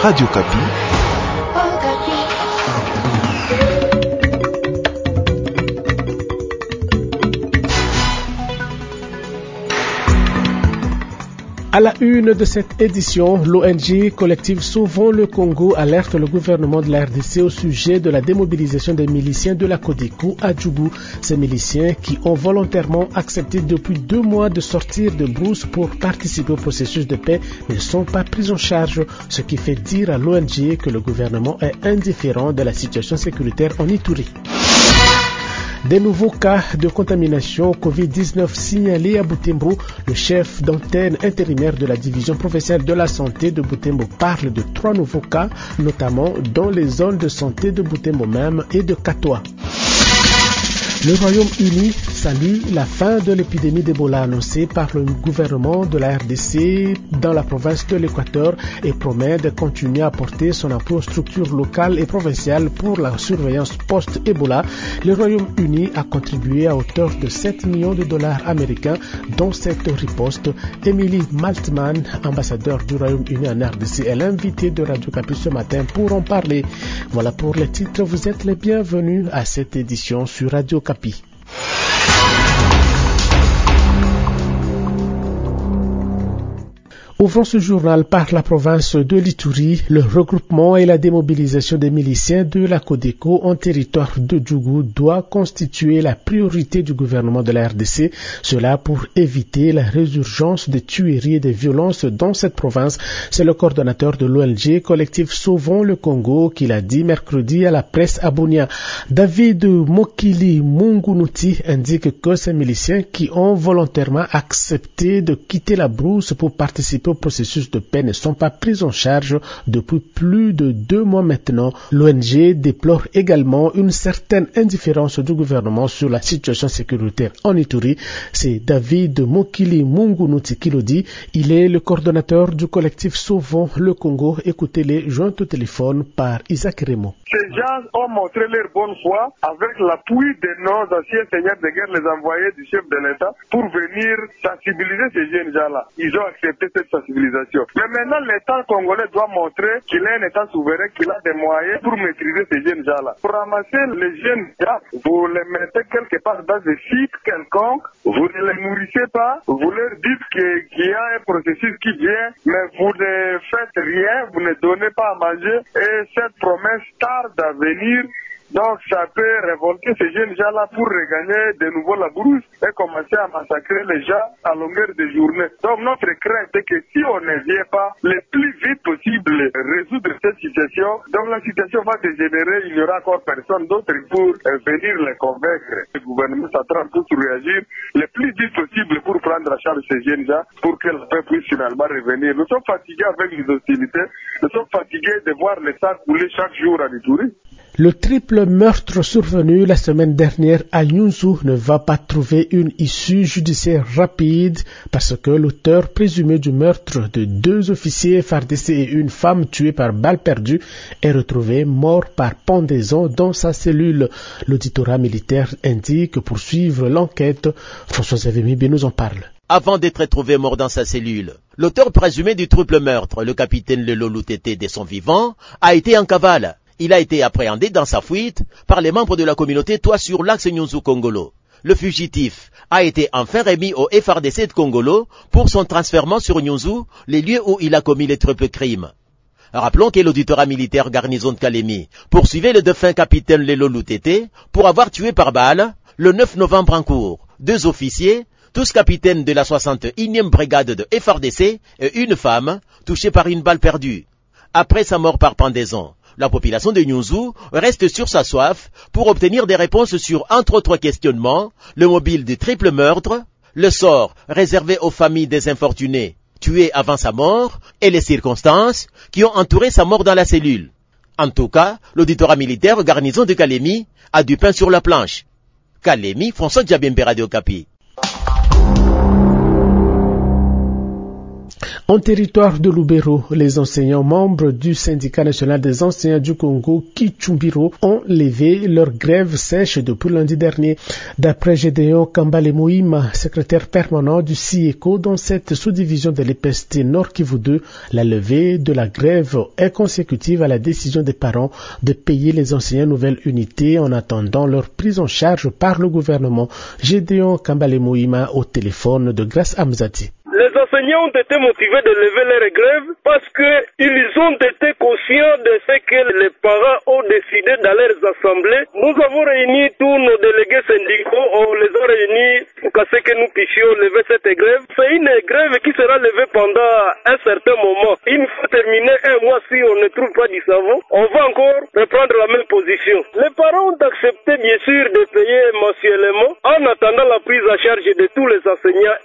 Radio Kapi. À la une de cette édition, l'ONG Collectif Sauvons le Congo alerte le gouvernement de la RDC au sujet de la démobilisation des miliciens de la Codeco à Djougou. Ces miliciens qui ont volontairement accepté depuis 2 mois de sortir de brousse pour participer au processus de paix ne sont pas pris en charge, ce qui fait dire à l'ONG que le gouvernement est indifférent de la situation sécuritaire en Ituri. Des nouveaux cas de contamination Covid-19 signalés à Butembo. Le chef d'antenne intérimaire de la division provinciale de la santé de Butembo parle de 3 nouveaux cas, notamment dans les zones de santé de Butembo même et de Katoa. Le Royaume-Uni salue la fin de l'épidémie d'Ebola annoncée par le gouvernement de la RDC dans la province de l'Équateur et promet de continuer à apporter son appui aux structures locales et provinciales pour la surveillance post-Ebola. Le Royaume-Uni a contribué à hauteur de 7 millions de dollars américains dans cette riposte. Emily Maltman, ambassadeur du Royaume-Uni en RDC, est l'invitée de Radio Kapi ce matin pour en parler. Voilà pour les titres. Vous êtes les bienvenus à cette édition sur Radio Kapi. Ouvrons ce journal par la province de l'Ituri. Le regroupement et la démobilisation des miliciens de la Codeco en territoire de Djougou doit constituer la priorité du gouvernement de la RDC. Cela pour éviter la résurgence des tueries et des violences dans cette province. C'est le coordonnateur de l'ONG Collectif Sauvons le Congo qui l'a dit mercredi à la presse à Bunia. David Mokili Mungunuti indique que ces miliciens qui ont volontairement accepté de quitter la brousse pour participer au processus de paix ne sont pas pris en charge depuis plus de 2 mois maintenant. L'ONG déplore également une certaine indifférence du gouvernement sur la situation sécuritaire en Ituri. C'est David Mokili Mungunuti qui le dit. Il est le coordonnateur du collectif Sauvons le Congo. Écoutez-les, joints au téléphone par Isaac Remo. Ces gens ont montré leur bonne foi avec l'appui de nos anciens seigneurs de guerre, les envoyés du chef de l'État, pour venir sensibiliser ces jeunes gens-là. Ils ont accepté cette sensibilisation. Mais maintenant, l'État congolais doit montrer qu'il est un État souverain, qu'il a des moyens pour maîtriser ces jeunes gens-là. Pour ramasser les jeunes gens, vous les mettez quelque part dans des sites quelconques, vous ne les nourrissez pas, vous leur dites qu'il y a un processus qui vient, mais vous ne faites rien, vous ne donnez pas à manger, et cette promesse tarde à venir. Donc ça peut révolter ces jeunes gens-là pour regagner de nouveau la brousse et commencer à massacrer les gens à longueur de journée. Donc notre crainte est que si on ne vient pas le plus vite possible résoudre cette situation, donc la situation va dégénérer, il n'y aura encore personne d'autre pour venir les convaincre. Le gouvernement s'attend pour réagir le plus vite possible pour prendre en charge ces jeunes gens pour que la paix puisse finalement revenir. Nous sommes fatigués avec les hostilités, nous sommes fatigués de voir le sang couler chaque jour à Ituri. Le triple meurtre survenu la semaine dernière à Nyunzu ne va pas trouver une issue judiciaire rapide parce que l'auteur présumé du meurtre de 2 officiers FARDC et une femme tuée par balle perdue est retrouvé mort par pendaison dans sa cellule. L'auditorat militaire indique poursuivre l'enquête. François-Xavier Mibé nous en parle. Avant d'être trouvé mort dans sa cellule, l'auteur présumé du triple meurtre, le capitaine Lelo Lutete de son vivant, a été en cavale. Il a été appréhendé dans sa fuite par les membres de la communauté Toi sur l'axe Nyunzu-Kongolo. Le fugitif a été enfin remis au FARDC de Kongolo pour son transfèrement sur Nyunzu, les lieux où il a commis les triples crimes. Rappelons que l'auditorat militaire garnison de Kalemi poursuivait le défunt capitaine Lelo Lutete pour avoir tué par balle, le 9 novembre en cours, 2 officiers, tous capitaines de la 61e brigade de FARDC et une femme touchée par une balle perdue. Après sa mort par pendaison, la population de Nyunzu reste sur sa soif pour obtenir des réponses sur, entre autres questionnements, le mobile du triple meurtre, le sort réservé aux familles des infortunés tués avant sa mort et les circonstances qui ont entouré sa mort dans la cellule. En tout cas, l'auditorat militaire garnison de Kalemi a du pain sur la planche. Kalemi, François Djabembe, Radio Kapi. En territoire de Lubero, les enseignants membres du syndicat national des enseignants du Congo, Kichumbiro, ont levé leur grève sèche depuis lundi dernier. D'après Gédéon Kambale Moïma, secrétaire permanent du CIECO dans cette sous-division de l'EPST Nord Kivu 2, la levée de la grève est consécutive à la décision des parents de payer les enseignants nouvelle unité en attendant leur prise en charge par le gouvernement. Gédéon Kambale Moïma au téléphone de Grace Amzati. Les enseignants ont été motivés de lever leur grève parce qu'ils ont été conscients de ce que les parents ont décidé dans leurs assemblées. Nous avons réuni tous nos délégués syndicaux, on les a réunis pour que nous puissions lever cette grève. C'est une grève qui sera levée pendant un certain moment. Il faut terminer un mois si on ne trouve pas du savon. On va encore reprendre la même position. Les parents ont accepté bien sûr de payer mensuellement en attendant la prise en charge de tous les enseignants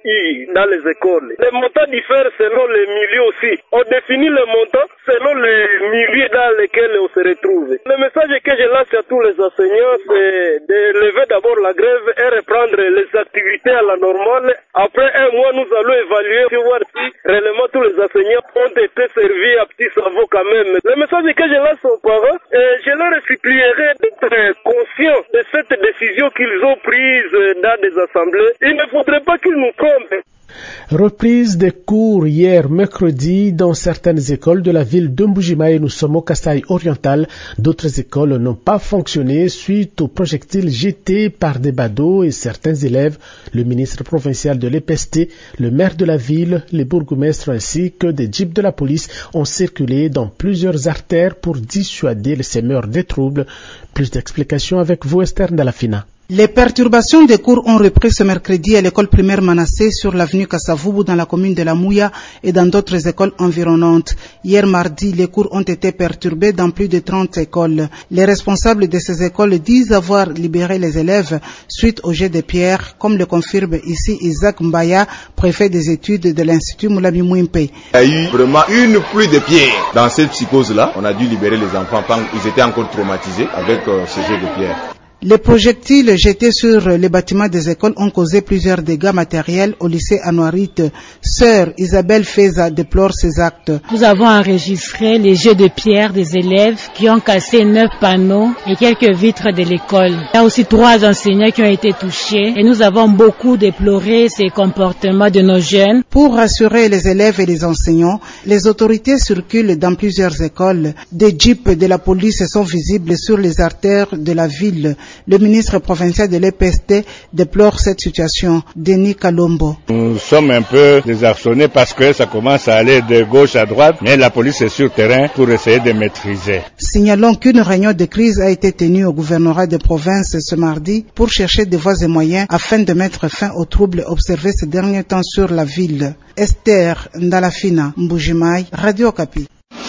NI dans les écoles. Les montants diffèrent selon les milieux aussi. On définit le montant selon les milieux dans lesquels on se retrouve. Le message que je lance à tous les enseignants, c'est de lever d'abord la grève et reprendre les activités à la normale. Après un mois, nous allons évaluer pour voir si réellement tous les enseignants ont été servis à petit cerveau quand même. Le message que je lance aux parents, je leur supplierai d'être conscients de cette décision qu'ils ont prise dans des assemblées. Il ne faudrait pas qu'ils nous trompent. Reprise des cours hier mercredi dans certaines écoles de la ville de Mbujimaï. Nous sommes au Kasaï oriental. D'autres écoles n'ont pas fonctionné suite aux projectiles jetés par des badauds et certains élèves. Le ministre provincial de l'EPST, le maire de la ville, les bourgmestres ainsi que des jeeps de la police ont circulé dans plusieurs artères pour dissuader les semeurs des troubles. Plus d'explications avec vous, Esther Ndalafina. Les perturbations des cours ont repris ce mercredi à l'école primaire Manassé sur l'avenue Kassavubu dans la commune de la Mouya et dans d'autres écoles environnantes. Hier mardi, les cours ont été perturbés dans plus de 30 écoles. Les responsables de ces écoles disent avoir libéré les élèves suite au jet de pierres, comme le confirme ici Isaac Mbaya, préfet des études de l'Institut Moulabi Mouimpe. Il y a eu vraiment une pluie de pierres. Dans cette psychose-là, on a dû libérer les enfants. Ils étaient encore traumatisés avec ce jet de pierres. Les projectiles jetés sur les bâtiments des écoles ont causé plusieurs dégâts matériels au lycée Anouarit. Sœur Isabelle Feza déplore ces actes. Nous avons enregistré les jets de pierre des élèves qui ont cassé 9 panneaux et quelques vitres de l'école. Il y a aussi 3 enseignants qui ont été touchés et nous avons beaucoup déploré ces comportements de nos jeunes. Pour rassurer les élèves et les enseignants, les autorités circulent dans plusieurs écoles. Des jeeps de la police sont visibles sur les artères de la ville. Le ministre provincial de l'EPST déplore cette situation. Denis Kalombo. Nous sommes un peu désarçonnés parce que ça commence à aller de gauche à droite, mais la police est sur terrain pour essayer de maîtriser. Signalons qu'une réunion de crise a été tenue au gouvernorat de province ce mardi pour chercher des voies et moyens afin de mettre fin aux troubles observés ces derniers temps sur la ville. Esther Ndalafina, Mbujimaï, Radio Okapi.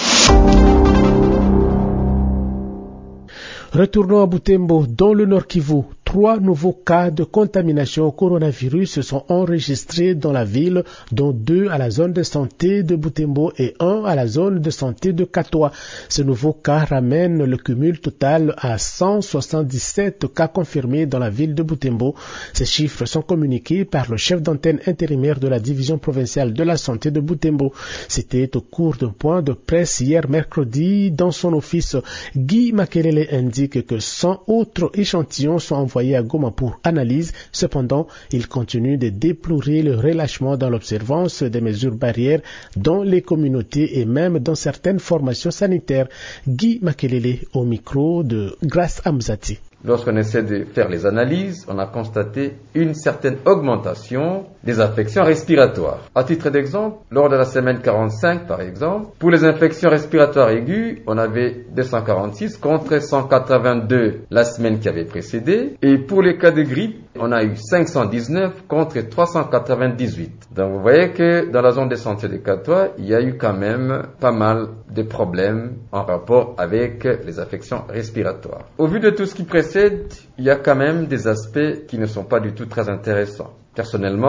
Retournons à Butembo, dans le Nord Kivu. 3 nouveaux cas de contamination au coronavirus se sont enregistrés dans la ville, dont 2 à la zone de santé de Butembo et 1 à la zone de santé de Katoa. Ce nouveau cas ramène le cumul total à 177 cas confirmés dans la ville de Butembo. Ces chiffres sont communiqués par le chef d'antenne intérimaire de la division provinciale de la santé de Butembo. C'était au cours d'un point de presse hier mercredi. Dans son office, Guy Makelele indique que 100 autres échantillons sont envoyés à Goma pour analyse. Cependant, il continue de déplorer le relâchement dans l'observance des mesures barrières dans les communautés et même dans certaines formations sanitaires. Guy Makelele au micro de Grace Amzati. Lorsqu'on essaie de faire les analyses, on a constaté une certaine augmentation des infections respiratoires. À titre d'exemple, lors de la semaine 45 par exemple, pour les infections respiratoires aiguës, on avait 246 contre 182 la semaine qui avait précédé. Et pour les cas de grippe, on a eu 519 contre 398. Donc vous voyez que dans la zone de santé de Katoa, il y a eu quand même pas mal de problèmes en rapport avec les affections respiratoires. Au vu de tout ce qui précède, il y a quand même des aspects qui ne sont pas du tout très intéressants. Personnellement,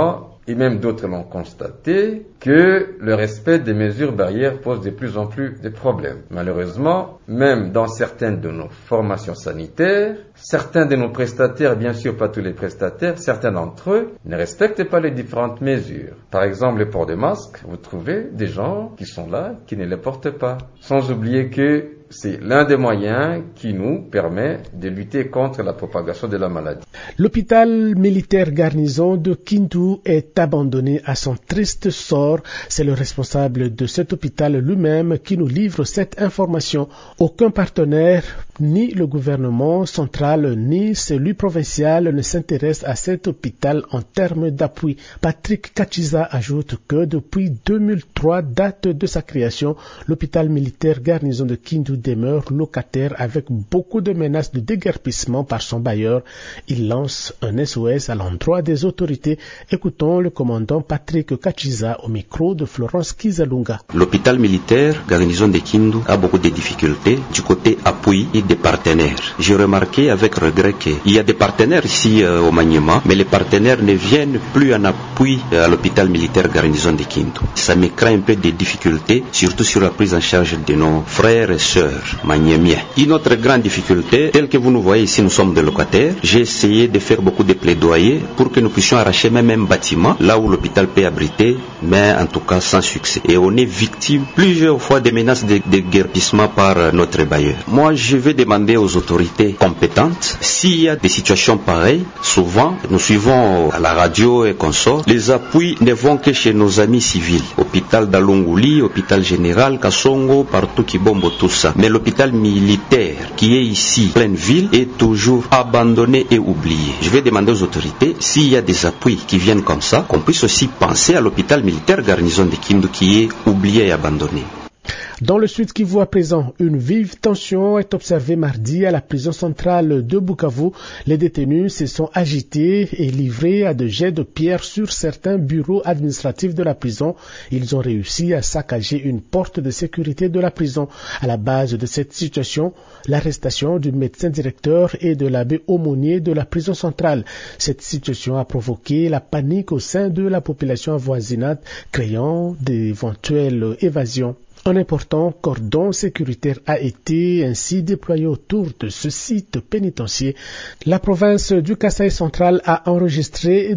et même d'autres l'ont constaté, que le respect des mesures barrières pose de plus en plus de problèmes. Malheureusement, même dans certaines de nos formations sanitaires, certains de nos prestataires, bien sûr pas tous les prestataires, certains d'entre eux ne respectent pas les différentes mesures. Par exemple, le port de masque, vous trouvez des gens qui sont là, qui ne les portent pas. Sans oublier que c'est l'un des moyens qui nous permet de lutter contre la propagation de la maladie. L'hôpital militaire garnison de Kindu est abandonné à son triste sort. C'est le responsable de cet hôpital lui-même qui nous livre cette information. Aucun partenaire, ni le gouvernement central, ni celui provincial ne s'intéresse à cet hôpital en termes d'appui. Patrick Kachiza ajoute que depuis 2003, date de sa création, l'hôpital militaire garnison de Kindu demeure locataire avec beaucoup de menaces de déguerpissement par son bailleur. Il lance un SOS à l'endroit des autorités. Écoutons le commandant Patrick Kachiza au micro de Florence Kizalunga. L'hôpital militaire garnison de Kindu a beaucoup de difficultés du côté appui et des partenaires. J'ai remarqué avec regret qu'il y a des partenaires ici au Maniema, mais les partenaires ne viennent plus en appui à l'hôpital militaire garnison de Kindu. Ça me craint un peu des difficultés, surtout sur la prise en charge de nos frères et sœurs maniémiens. Une autre grande difficulté, telle que vous nous voyez ici, nous sommes des locataires. J'ai essayé de faire beaucoup de plaidoyers pour que nous puissions arracher même un bâtiment là où l'hôpital peut abriter, mais en tout cas sans succès. Et on est victime plusieurs fois des menaces de déguerpissement par notre bailleur. Moi, je vais demander aux autorités compétentes, s'il y a des situations pareilles, souvent nous suivons à la radio et consorts, les appuis ne vont que chez nos amis civils. Hôpital d'Alonguli, hôpital général, Kassongo, partout Kibombo, tout ça. Mais l'hôpital militaire qui est ici, pleine ville, est toujours abandonné et oublié. Je vais demander aux autorités, s'il y a des appuis qui viennent comme ça, qu'on puisse aussi penser à l'hôpital militaire garnison de Kindu qui est oublié et abandonné. Dans le Sud Kivu à présent, une vive tension est observée mardi à la prison centrale de Bukavu. Les détenus se sont agités et livrés à de jets de pierre sur certains bureaux administratifs de la prison. Ils ont réussi à saccager une porte de sécurité de la prison. À la base de cette situation, l'arrestation du médecin directeur et de l'abbé aumônier de la prison centrale. Cette situation a provoqué la panique au sein de la population avoisinante, créant d'éventuelles évasions. Un important cordon sécuritaire a été ainsi déployé autour de ce site pénitentiaire. La province du Kasaï central a enregistré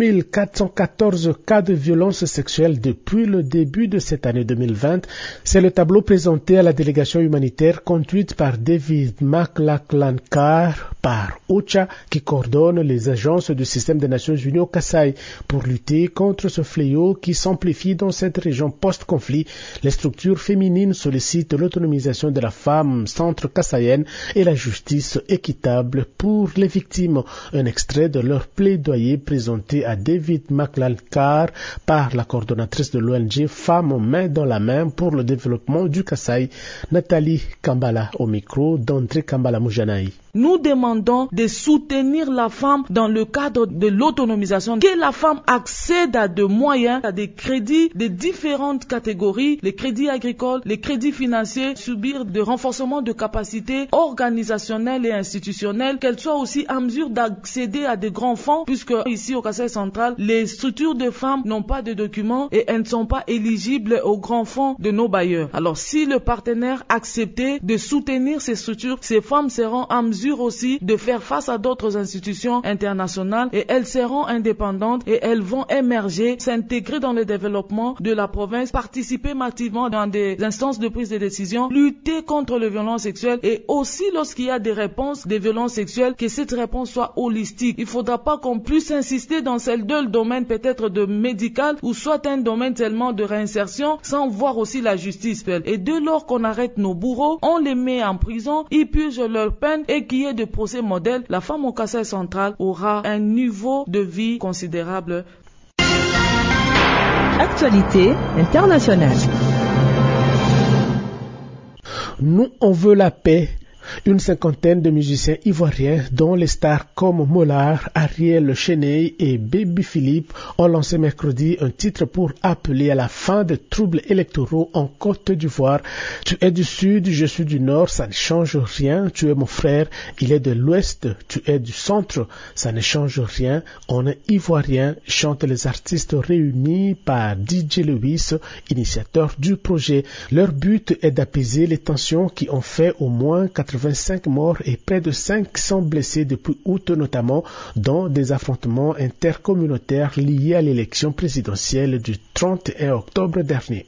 2414 cas de violence sexuelle depuis le début de cette année 2020. C'est le tableau présenté à la délégation humanitaire conduite par David McLachlan-Carr par OCHA qui coordonne les agences du système des Nations Unies au Kasaï pour lutter contre ce fléau qui s'amplifie dans cette région post-conflit. Les structures féminines sollicitent l'autonomisation de la femme centre-kassaïenne et la justice équitable pour les victimes. Un extrait de leur plaidoyer présenté à David McLachlan-Carr par la coordonnatrice de l'ONG Femmes main dans la main pour le développement du Kasaï, Nathalie Kambala, au micro d'André Kambala Moujanaï. Nous demandons de soutenir la femme dans le cadre de l'autonomisation, que la femme accède à des moyens, à des crédits de différentes catégories, les crédits agricoles, les crédits financiers, subir de renforcement de capacités organisationnelles et institutionnelles, qu'elle soit aussi en mesure d'accéder à des grands fonds, puisque ici au Kasaï central, les structures de femmes n'ont pas de documents et elles ne sont pas éligibles aux grands fonds de nos bailleurs. Alors si le partenaire acceptait de soutenir ces structures, ces femmes seront en mesure aussi de faire face à d'autres institutions internationales et elles seront indépendantes et elles vont émerger, s'intégrer dans le développement de la province, participer massivement dans des instances de prise de décision, lutter contre les violences sexuelles et aussi lorsqu'il y a des réponses des violences sexuelles, que cette réponse soit holistique. Il ne faudra pas qu'on puisse insister dans celle de le domaine peut-être de médical ou soit un domaine seulement de réinsertion sans voir aussi la justice. Et dès lors qu'on arrête nos bourreaux, on les met en prison, ils purgent leur peine et qu'il y ait de procès modèles, la femme au Kasaï central aura un niveau de vie considérable. Actualité internationale. Nous, on veut la paix. Une cinquantaine de musiciens ivoiriens, dont les stars comme Mollard, Ariel Cheney et Baby Philippe, ont lancé mercredi un titre pour appeler à la fin des troubles électoraux en Côte d'Ivoire. Tu es du Sud, je suis du Nord, ça ne change rien. Tu es mon frère, il est de l'Ouest, tu es du Centre, ça ne change rien. On est ivoirien, chantent les artistes réunis par DJ Lewis, initiateur du projet. Leur but est d'apaiser les tensions qui ont fait au moins 85 morts et près de 500 blessés depuis août, notamment dans des affrontements intercommunautaires liés à l'élection présidentielle du 31 octobre dernier.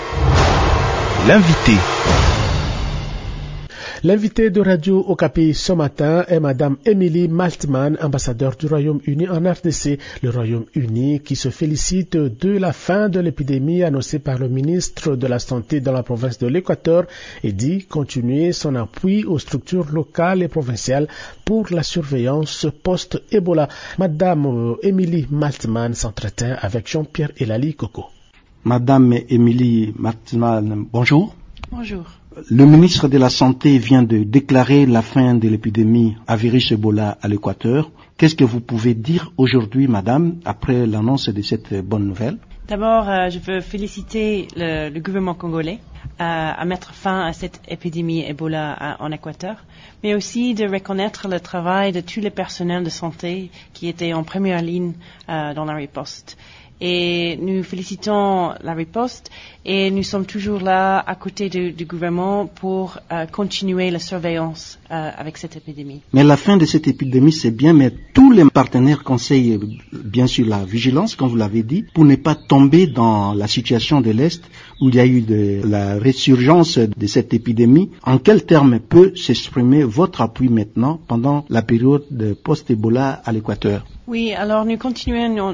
L'invité de Radio Okapi ce matin est Madame Emily Maltman, ambassadeur du Royaume-Uni en RDC. Le Royaume-Uni qui se félicite de la fin de l'épidémie annoncée par le ministre de la Santé dans la province de l'Équateur et dit continuer son appui aux structures locales et provinciales pour la surveillance post-Ebola. Madame Emily Maltman s'entretient avec Jean-Pierre Elali Coco. Madame Emily Maltman, bonjour. Bonjour. Le ministre de la Santé vient de déclarer la fin de l'épidémie à virus Ebola à l'Équateur. Qu'est-ce que vous pouvez dire aujourd'hui, madame, après l'annonce de cette bonne nouvelle? D'abord, je veux féliciter le gouvernement congolais à mettre fin à cette épidémie Ebola en Équateur, mais aussi de reconnaître le travail de tous les personnels de santé qui étaient en première ligne dans la riposte. Et nous félicitons la riposte et nous sommes toujours là à côté du gouvernement pour continuer la surveillance avec cette épidémie. Mais la fin de cette épidémie, c'est bien, mais tous les partenaires conseillent bien sûr la vigilance, comme vous l'avez dit, pour ne pas tomber dans la situation de l'Est où il y a eu la résurgence de cette épidémie. En quels termes peut s'exprimer votre appui maintenant pendant la période de post-Ebola à l'Équateur? Oui, alors nous continuons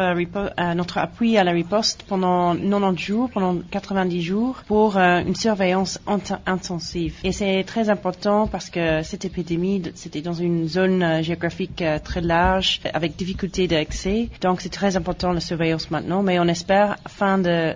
notre appui à la riposte pendant 90 jours, pendant 90 jours, pour une surveillance intensive. Et c'est très important parce que cette épidémie, c'était dans une zone géographique très large, avec difficulté d'accès. Donc c'est très important la surveillance maintenant, mais on espère, fin de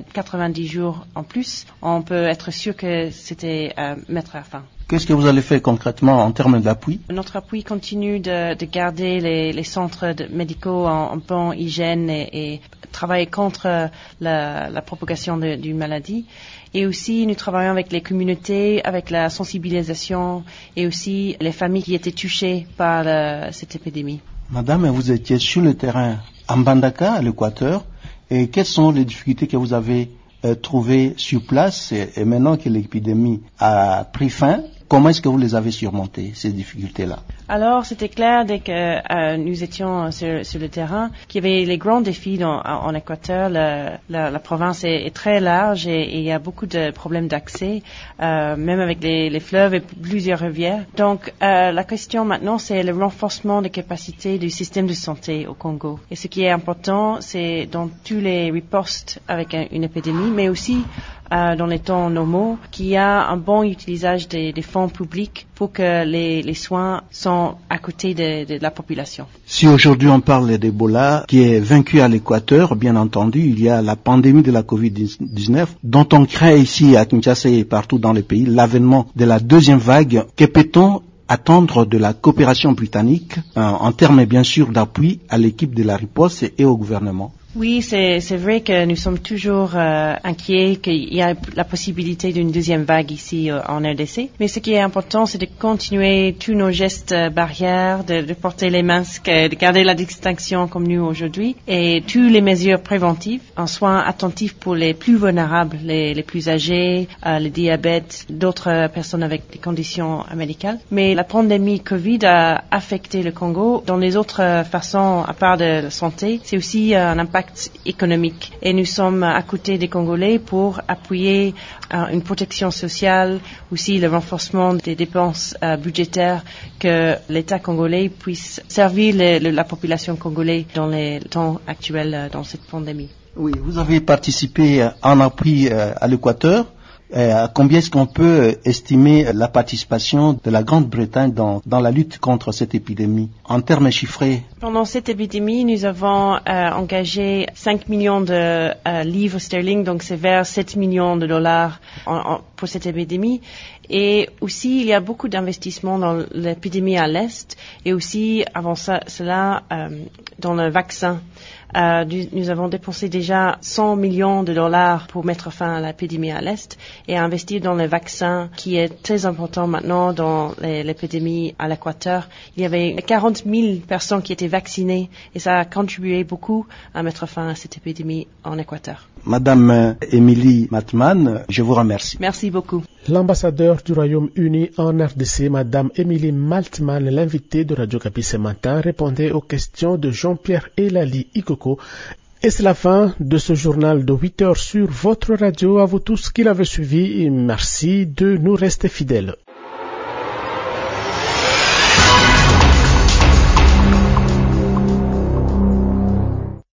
90 jours en plus, on peut être sûr que c'était mettre à fin. Qu'est-ce que vous allez faire concrètement en termes d'appui? Notre appui continue de garder les centres médicaux en bonne hygiène et travailler contre la propagation d'une maladie. Et aussi, nous travaillons avec les communautés, avec la sensibilisation et aussi les familles qui étaient touchées par cette épidémie. Madame, vous étiez sur le terrain à Mbandaka, à l'Équateur, et quelles sont les difficultés que vous avez trouvées sur place et maintenant que l'épidémie a pris fin? Comment est-ce que vous les avez surmontées, ces difficultés-là? Alors, c'était clair dès que nous étions sur le terrain qu'il y avait les grands défis en Équateur. La province est très large et il y a beaucoup de problèmes d'accès, même avec les fleuves et plusieurs rivières. Donc, la question maintenant, c'est le renforcement des capacités du système de santé au Congo. Et ce qui est important, c'est dans tous les ripostes avec une épidémie, mais aussi dans les temps normaux, qu'il y a un bon utilisation des fonds publics pour que les soins sont à côté de la population. Si aujourd'hui on parle d'Ebola, qui est vaincu à l'Équateur, bien entendu, il y a la pandémie de la Covid-19, dont on craint ici à Kinshasa et partout dans le pays, l'avènement de la deuxième vague. Que peut-on attendre de la coopération britannique en termes bien sûr d'appui à l'équipe de la riposte et au gouvernement? Oui, c'est vrai que nous sommes toujours inquiets qu'il y a la possibilité d'une deuxième vague ici en RDC. Mais ce qui est important, c'est de continuer tous nos gestes barrières, de porter les masques, de garder la distinction comme nous aujourd'hui et toutes les mesures préventives, en soins attentifs pour les plus vulnérables, les plus âgés, les diabètes, d'autres personnes avec des conditions médicales. Mais la pandémie Covid a affecté le Congo dans les autres façons, à part de la santé. C'est aussi un impact économique et nous sommes à côté des Congolais pour appuyer une protection sociale, aussi le renforcement des dépenses budgétaires, que l'État congolais puisse servir la population congolaise dans les temps actuels dans cette pandémie. Oui, vous avez participé en appui à l'Équateur Combien est-ce qu'on peut estimer la participation de la Grande-Bretagne dans la lutte contre cette épidémie en termes chiffrés? Pendant cette épidémie, nous avons engagé 5 millions de livres sterling, donc c'est vers 7 millions de dollars pour cette épidémie. Et aussi, il y a beaucoup d'investissements dans l'épidémie à l'Est et aussi, avant cela, dans le vaccin. Nous avons dépensé déjà 100 millions de dollars pour mettre fin à l'épidémie à l'Est et investir dans le vaccin qui est très important maintenant dans l'épidémie à l'Équateur. Il y avait 40 000 personnes qui étaient vaccinées et ça a contribué beaucoup à mettre fin à cette épidémie en Équateur. Madame Émilie Matman, je vous remercie. Merci beaucoup. L'ambassadeur du Royaume-Uni en RDC, Madame Émilie Maltman, l'invitée de Radio Kapi ce matin, répondait aux questions de Jean-Pierre Elali Ikoko. Et c'est la fin de ce journal de 8 heures sur votre radio. À vous tous qui l'avez suivi, et merci de nous rester fidèles.